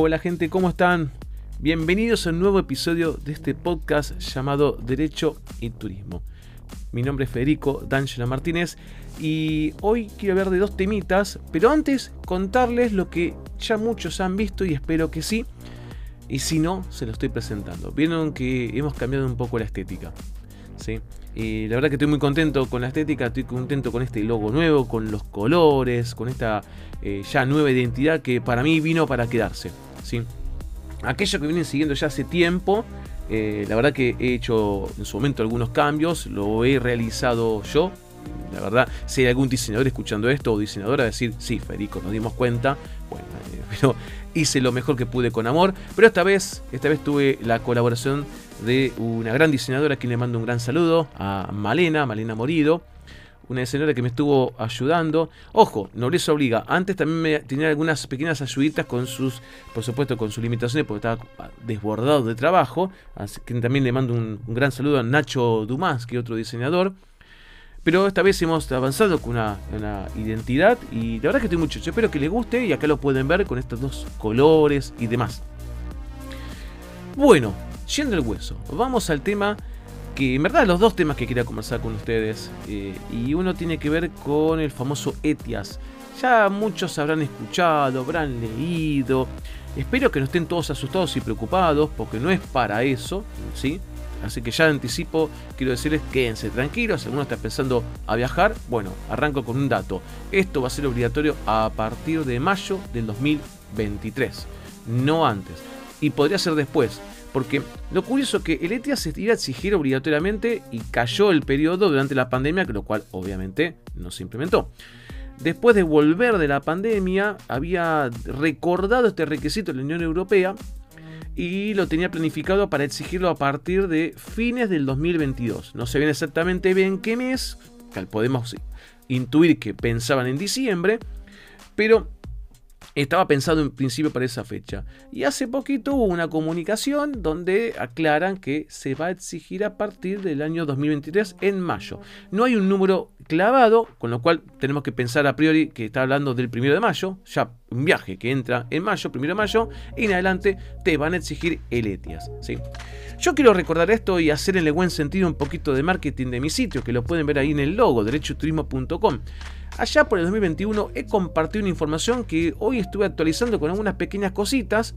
Hola gente, ¿cómo están? Bienvenidos a un nuevo episodio de este podcast llamado Derecho y Turismo. Mi nombre es Federico D'Angelo Martínez y hoy quiero hablar de dos temitas, pero antes contarles lo que ya muchos han visto y espero que sí, y si no, se lo estoy presentando. Vieron que hemos cambiado un poco la estética, ¿sí? Y la verdad que estoy muy contento con la estética, estoy contento con este logo nuevo, con los colores, con esta ya nueva identidad que para mí vino para quedarse, ¿sí? Aquellos que vienen siguiendo ya hace tiempo, la verdad que he hecho en su momento algunos cambios, lo he realizado yo. La verdad, si hay algún diseñador escuchando esto o diseñadora decir, sí, Federico, nos dimos cuenta, bueno, pero hice lo mejor que pude con amor. Pero esta vez tuve la colaboración de una gran diseñadora a quien le mando un gran saludo, a Malena Morido, una diseñadora que me estuvo ayudando. Ojo, nobleza obliga. Antes también tenía algunas pequeñas ayuditas con sus, por supuesto, con sus limitaciones, porque estaba desbordado de trabajo. Así que también le mando un gran saludo a Nacho Dumas, que es otro diseñador. Pero esta vez hemos avanzado con una identidad y la verdad que estoy muy chocho. Espero que les guste y acá lo pueden ver con estos dos colores y demás. Bueno, yendo al hueso, vamos al tema que en verdad los dos temas que quería conversar con ustedes, y uno tiene que ver con el famoso ETIAS. Ya muchos habrán escuchado, habrán leído. Espero que no estén todos asustados y preocupados porque no es para eso, ¿sí? Así que ya de anticipo quiero decirles, quédense tranquilos. Si alguno está pensando a viajar, bueno, arranco con un dato. Esto va a ser obligatorio a partir de mayo del 2023, no antes. Y podría ser después, porque lo curioso es que el ETIAS se iba a exigir obligatoriamente y cayó el periodo durante la pandemia, lo cual obviamente no se implementó. Después de volver de la pandemia, había recordado este requisito en la Unión Europea y lo tenía planificado para exigirlo a partir de fines del 2022. No se ve exactamente bien qué mes, podemos intuir que pensaban en diciembre, pero estaba pensado en principio para esa fecha. Y hace poquito hubo una comunicación donde aclaran que se va a exigir a partir del año 2023 en mayo. No hay un número clavado, con lo cual tenemos que pensar a priori que está hablando del 1 de mayo, ya un viaje que entra en mayo, 1 de mayo, y en adelante te van a exigir el ETIAS, ¿sí? Yo quiero recordar esto y hacer en el buen sentido un poquito de marketing de mi sitio, que lo pueden ver ahí en el logo, derechoturismo.com. Allá por el 2021 he compartido una información que hoy estuve actualizando con algunas pequeñas cositas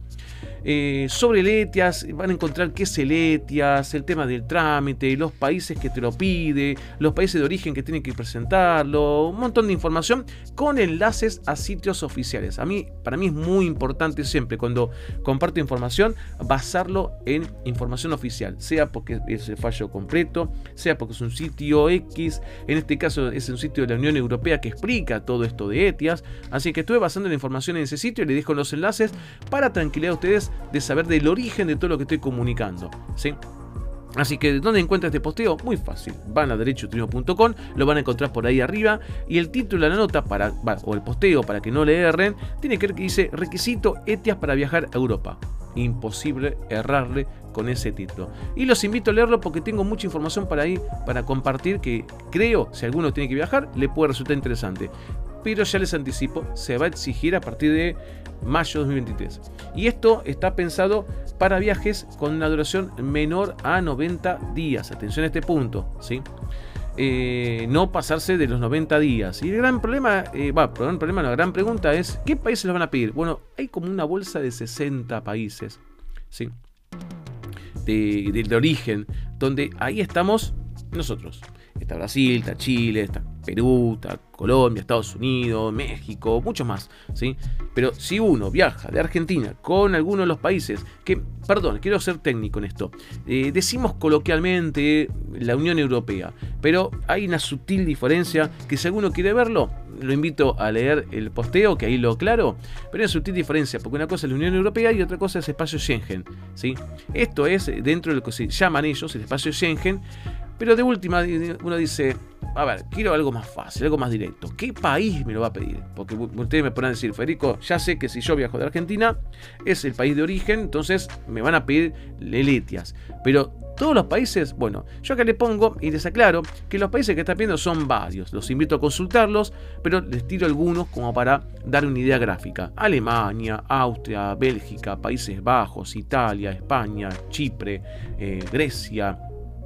sobre el ETIAS. Van a encontrar qué es el ETIAS, el tema del trámite, los países que te lo pide, los países de origen que tienen que presentarlo, un montón de información con enlaces a sitios oficiales. Para mí es muy importante siempre cuando comparto información basarlo en información oficial, sea porque es el fallo completo, sea porque es un sitio X, en este caso es un sitio de la Unión Europea que explica todo esto de ETIAS, así que estuve basando la información en ese sitio y les dejo los enlaces para tranquilidad a ustedes de saber del origen de todo lo que estoy comunicando, ¿sí? Así que, ¿dónde encuentra este posteo? Muy fácil, van a derechoturismo.com, lo van a encontrar por ahí arriba y el título de la nota o el posteo, para que no le erren, tiene que ver que dice requisito ETIAS para viajar a Europa. Imposible errarle con ese título. Y los invito a leerlo porque tengo mucha información para ahí para compartir que creo, si alguno tiene que viajar, le puede resultar interesante. Pero ya les anticipo, se va a exigir a partir de mayo de 2023. Y esto está pensado para viajes con una duración menor a 90 días. Atención a este punto, ¿sí? No pasarse de los 90 días. Y el gran problema, la gran pregunta es, ¿qué países lo van a pedir? Bueno, hay como una bolsa de 60 países, ¿sí? De origen, donde ahí estamos nosotros. Está Brasil, está Chile, está Perú, está Colombia, Estados Unidos, México, muchos más, ¿sí? Pero si uno viaja de Argentina con alguno de los países que, perdón, quiero ser técnico en esto, decimos coloquialmente la Unión Europea, pero hay una sutil diferencia que si alguno quiere verlo, lo invito a leer el posteo, que ahí lo aclaro, pero hay una sutil diferencia, porque una cosa es la Unión Europea y otra cosa es el espacio Schengen, ¿sí? Esto es dentro de lo que se llaman ellos el espacio Schengen. Pero de última uno dice, a ver, quiero algo más fácil, algo más directo. ¿Qué país me lo va a pedir? Porque ustedes me podrán decir, Federico, ya sé que si yo viajo de Argentina, es el país de origen, entonces me van a pedir el ETIAS. Pero todos los países, bueno, yo acá le pongo y les aclaro que los países que están viendo son varios. Los invito a consultarlos, pero les tiro algunos como para dar una idea gráfica. Alemania, Austria, Bélgica, Países Bajos, Italia, España, Chipre, Grecia,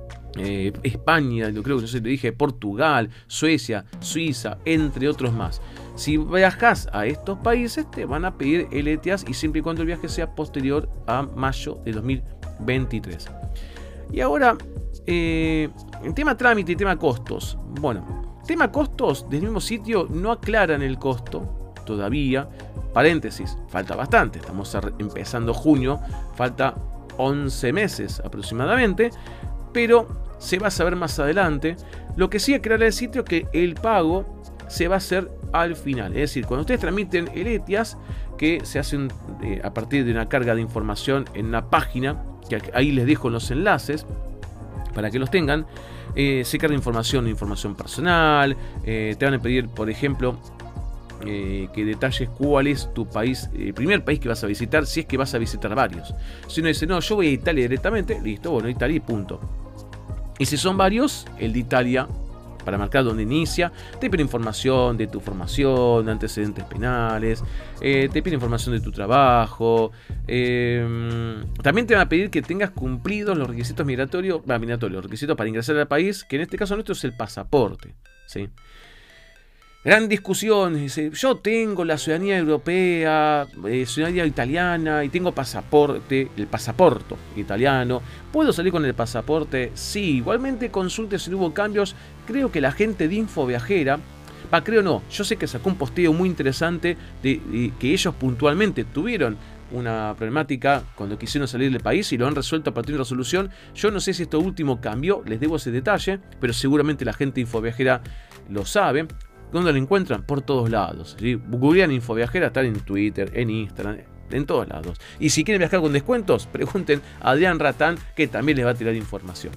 España, creo que no sé, te dije, Portugal, Suecia, Suiza, entre otros más. Si viajas a estos países te van a pedir el ETIAS y siempre y cuando el viaje sea posterior a mayo de 2023. Y ahora, en tema trámite y tema costos. Bueno, tema costos, del mismo sitio no aclaran el costo todavía. Paréntesis, falta bastante, estamos empezando junio, falta 11 meses aproximadamente, pero se va a saber más adelante. Lo que sí aclara el sitio es que el pago se va a hacer al final. Es decir, cuando ustedes tramiten el ETIAS, que se hace a partir de una carga de información en una página, que ahí les dejo los enlaces para que los tengan, se carga información personal, te van a pedir, por ejemplo, que detalles cuál es tu país, el primer país que vas a visitar, si es que vas a visitar varios. Si uno dice, no, yo voy a Italia directamente, listo, bueno, Italia y punto. Y si son varios, el de Italia, para marcar dónde inicia, te pide información de tu formación, de antecedentes penales, te pide información de tu trabajo, también te van a pedir que tengas cumplidos los requisitos migratorios, los requisitos para ingresar al país, que en este caso nuestro es el pasaporte, ¿sí? Gran discusión, dice, yo tengo la ciudadanía europea, ciudadanía italiana y tengo pasaporte, el pasaporte italiano. ¿Puedo salir con el pasaporte? Sí, igualmente consulte si hubo cambios. Creo que la gente de Infoviajera, creo no, yo sé que sacó un posteo muy interesante de que ellos puntualmente tuvieron una problemática cuando quisieron salir del país y lo han resuelto a partir de una resolución. Yo no sé si esto último cambió, les debo ese detalle, pero seguramente la gente de Infoviajera lo sabe. ¿Dónde lo encuentran? Por todos lados, ¿sí? Googlean Infoviajera, están en Twitter, en Instagram, en todos lados. Y si quieren viajar con descuentos, pregunten a Adrián Ratán, que también les va a tirar información.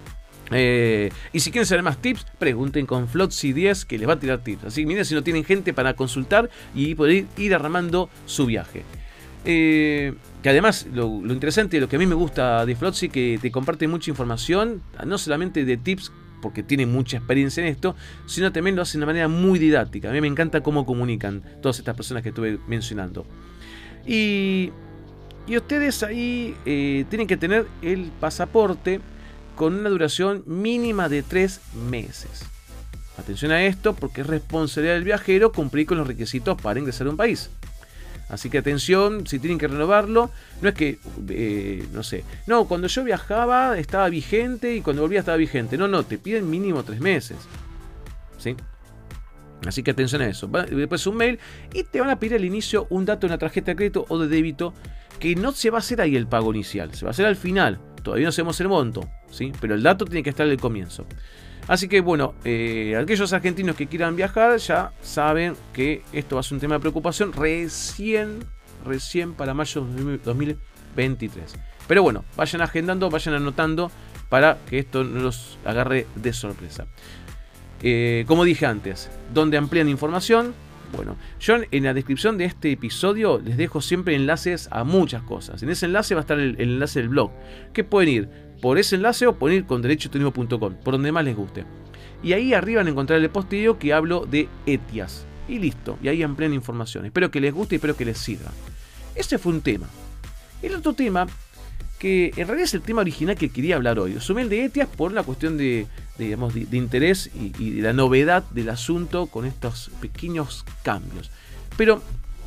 Y si quieren saber más tips, pregunten con Flotsy 10, que les va a tirar tips. Así que miren si no tienen gente para consultar y poder ir armando su viaje. Que además lo interesante, lo que a mí me gusta de Flotsy, que te comparte mucha información, no solamente de tips, porque tiene mucha experiencia en esto, sino también lo hace de una manera muy didáctica. A mí me encanta cómo comunican todas estas personas que estuve mencionando. Y ustedes ahí tienen que tener el pasaporte con una duración mínima de 3 meses. Atención a esto, porque es responsabilidad del viajero cumplir con los requisitos para ingresar a un país. Así que atención, si tienen que renovarlo, no es que, no sé, no, cuando yo viajaba estaba vigente y cuando volvía estaba vigente. No, te piden mínimo 3 meses. ¿Sí? Así que atención a eso. Después un mail y te van a pedir al inicio un dato de una tarjeta de crédito o de débito, que no se va a hacer ahí el pago inicial, se va a hacer al final. Todavía no sabemos el monto, ¿sí? Pero el dato tiene que estar al comienzo. Así que bueno, aquellos argentinos que quieran viajar ya saben que esto va a ser un tema de preocupación recién para mayo de 2023. Pero bueno, vayan agendando, vayan anotando para que esto no los agarre de sorpresa. Como dije antes, ¿dónde amplían información? Bueno, yo en la descripción de este episodio les dejo siempre enlaces a muchas cosas. En ese enlace va a estar el enlace del blog, que pueden ir por ese enlace o pueden ir con derechoturismo.com, por donde más les guste. Y ahí arriba van a encontrar el posteo que hablo de ETIAS. Y listo, y ahí amplían información. Espero que les guste y espero que les sirva. Ese fue un tema. El otro tema, que en realidad es el tema original que quería hablar hoy. Sumé el de ETIAS por una cuestión de interés y de la novedad del asunto con estos pequeños cambios. Pero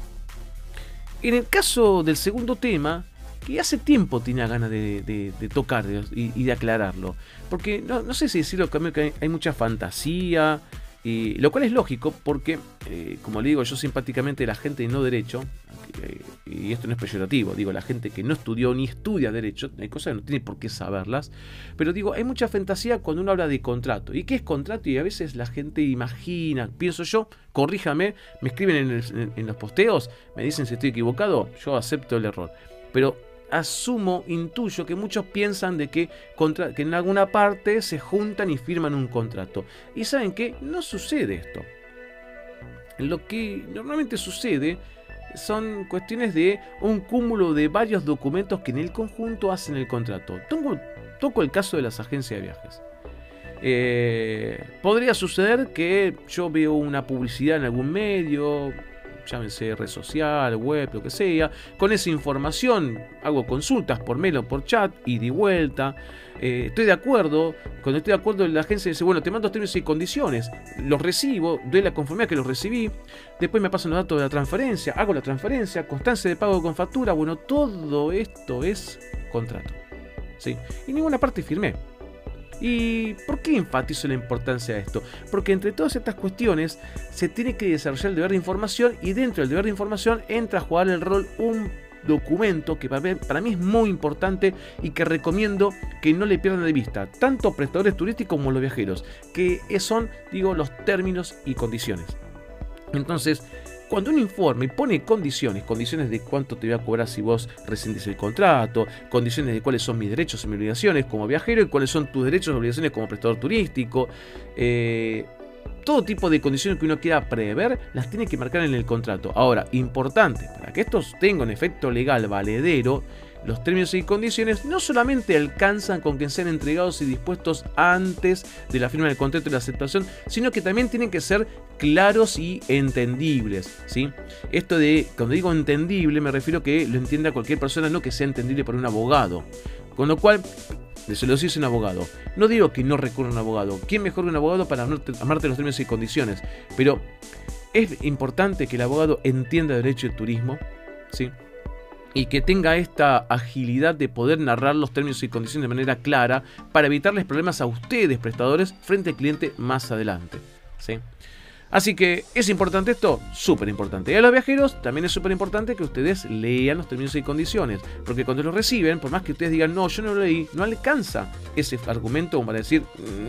en el caso del segundo tema, que hace tiempo tenía ganas de tocar y de aclararlo, porque no sé si decirlo, que hay mucha fantasía, lo cual es lógico porque, como le digo yo simpáticamente, la gente de no derecho, y esto no es peyorativo, digo, la gente que no estudió ni estudia derecho, hay cosas que no tiene por qué saberlas, pero digo, hay mucha fantasía cuando uno habla de contrato. ¿Y qué es contrato? Y a veces la gente imagina, pienso yo, corríjame, me escriben en los posteos, me dicen si estoy equivocado, yo acepto el error, pero asumo, intuyo que muchos piensan de que en alguna parte se juntan y firman un contrato. Y ¿saben qué? No sucede esto. Lo que normalmente sucede son cuestiones de un cúmulo de varios documentos que en el conjunto hacen el contrato. Toco el caso de las agencias de viajes. Podría suceder que yo veo una publicidad en algún medio, llámense red social, web, lo que sea. Con esa información hago consultas por mail o por chat, y de vuelta. Estoy de acuerdo. Cuando estoy de acuerdo, la agencia dice, bueno, te mando los términos y condiciones. Los recibo, doy la conformidad que los recibí. Después me pasan los datos de la transferencia, hago la transferencia, constancia de pago con factura. Bueno, todo esto es contrato, ¿sí? Y ninguna parte firmé. ¿Y por qué enfatizo la importancia de esto? Porque entre todas estas cuestiones se tiene que desarrollar el deber de información, y dentro del deber de información entra a jugar el rol un documento que para mí es muy importante y que recomiendo que no le pierdan de vista, tanto prestadores turísticos como los viajeros, que son, digo, los términos y condiciones. Entonces, cuando un informe pone condiciones de cuánto te voy a cobrar si vos rescindís el contrato, condiciones de cuáles son mis derechos y mis obligaciones como viajero y cuáles son tus derechos y obligaciones como prestador turístico, todo tipo de condiciones que uno quiera prever las tiene que marcar en el contrato. Ahora, importante, para que estos tengan efecto legal valedero, los términos y condiciones no solamente alcanzan con que sean entregados y dispuestos antes de la firma del contrato y la aceptación, sino que también tienen que ser claros y entendibles, ¿sí? Esto de, cuando digo entendible, me refiero a que lo entienda cualquier persona, no que sea entendible por un abogado. Con lo cual, se lo dice un abogado. No digo que no recurra a un abogado. ¿Quién mejor que un abogado para amarte los términos y condiciones? Pero es importante que el abogado entienda derecho de turismo, ¿sí? Y que tenga esta agilidad de poder narrar los términos y condiciones de manera clara para evitarles problemas a ustedes, prestadores, frente al cliente más adelante, ¿sí? Así que, ¿es importante esto? Súper importante. Y a los viajeros también es súper importante que ustedes lean los términos y condiciones. Porque cuando los reciben, por más que ustedes digan, no, yo no lo leí, no alcanza ese argumento como para decir,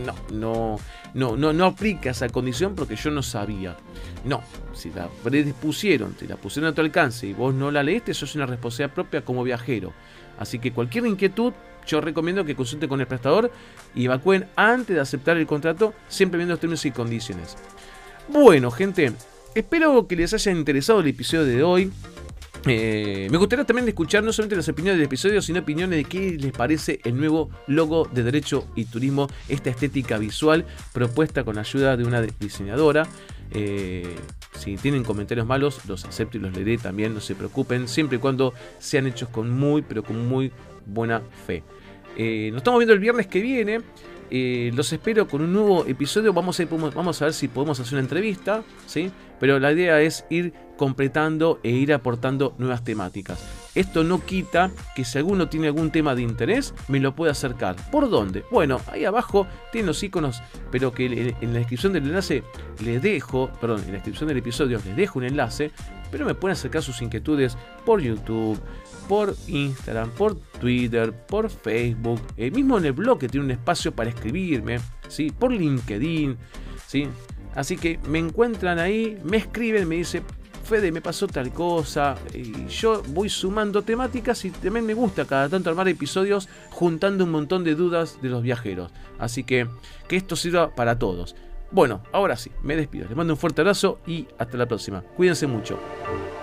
no aplica esa condición porque yo no sabía. No, si la predispusieron, si la pusieron a tu alcance y vos no la leíste, eso es una responsabilidad propia como viajero. Así que cualquier inquietud, yo recomiendo que consulten con el prestador y evacúen antes de aceptar el contrato, siempre viendo los términos y condiciones. Bueno, gente, espero que les haya interesado el episodio de hoy. Me gustaría también escuchar no solamente las opiniones del episodio, sino opiniones de qué les parece el nuevo logo de Derecho y Turismo, esta estética visual propuesta con ayuda de una diseñadora. Si tienen comentarios malos, los acepto y los leeré también, no se preocupen, siempre y cuando sean hechos con muy buena fe. Nos estamos viendo el viernes que viene. Los espero con un nuevo episodio. Vamos a ver si podemos hacer una entrevista, ¿sí? Pero la idea es ir completando e ir aportando nuevas temáticas. Esto no quita que si alguno tiene algún tema de interés, me lo pueda acercar. ¿Por dónde? Bueno, ahí abajo tienen los iconos, pero que en la descripción del enlace les dejo, perdón, en la descripción del episodio les dejo un enlace, pero me pueden acercar sus inquietudes por YouTube, por Instagram, por Twitter, por Facebook, mismo en el blog que tiene un espacio para escribirme, ¿sí? Por LinkedIn, ¿sí? Así que me encuentran ahí, me escriben, me dicen, Fede, me pasó tal cosa, y yo voy sumando temáticas y también me gusta cada tanto armar episodios juntando un montón de dudas de los viajeros. Así que esto sirva para todos. Bueno, ahora sí, me despido. Les mando un fuerte abrazo y hasta la próxima. Cuídense mucho.